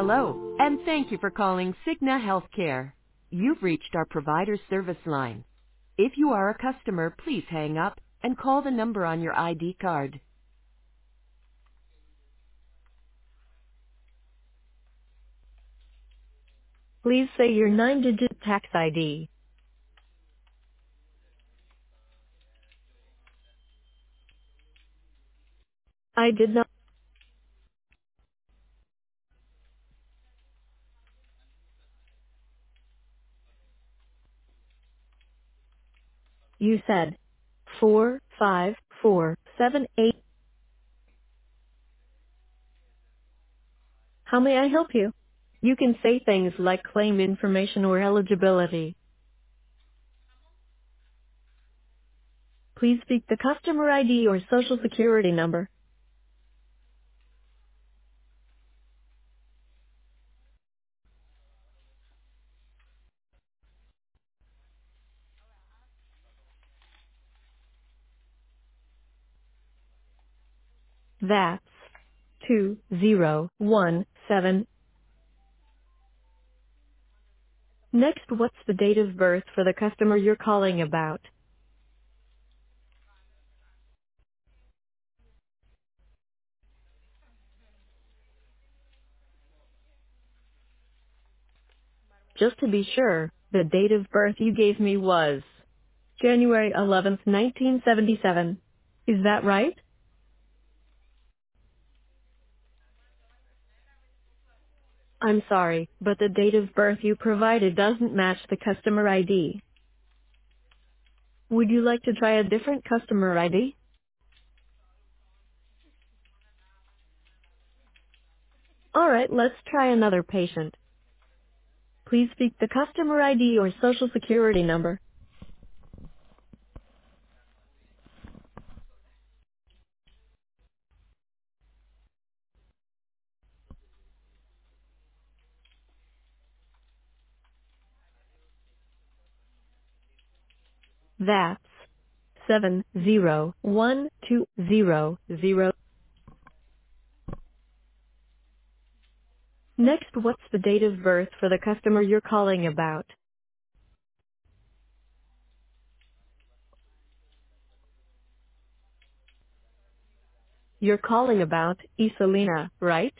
Hello, and thank you for calling Cigna Healthcare. You've reached our provider service line. If you are a customer, please hang up and call the number on your ID card. Please say your 9-digit tax ID. I did not. You said 45478. How may I help you? You can say things like claim information or eligibility. Please speak the customer ID or social security number. That's 2017. Next, what's the date of birth for the customer you're calling about? Just to be sure, the date of birth you gave me was January 11th, 1977. Is that right? I'm sorry, but the date of birth you provided doesn't match the customer ID. Would you like to try a different customer ID? Alright, let's try another patient. Please speak the customer ID or social security number. That's 701200. Next, what's the date of birth for the customer you're calling about? You're calling about Iselina, right?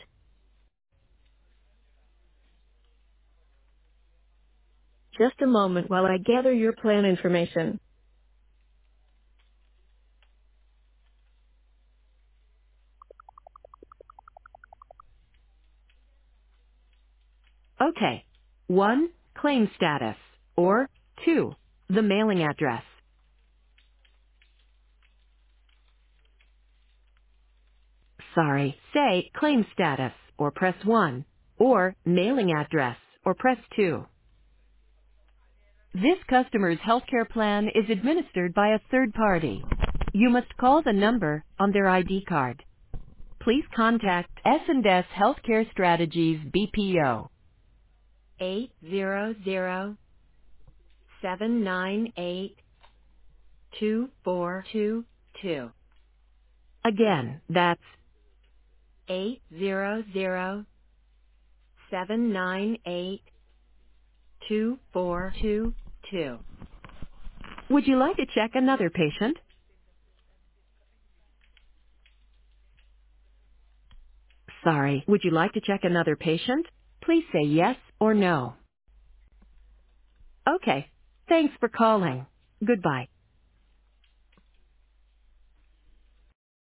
Just a moment while I gather your plan information. Okay. 1. Claim status. Or 2. The mailing address. Sorry. Say claim status or press 1. Or mailing address or press 2. This customer's healthcare plan is administered by a third party. You must call the number on their ID card. Please contact S&S Healthcare Strategies BPO 800-798-2422. Again, that's 800-798-2422. Would you like to check another patient? Sorry, would you like to check another patient? Please say yes or no. Okay. Thanks for calling. Goodbye.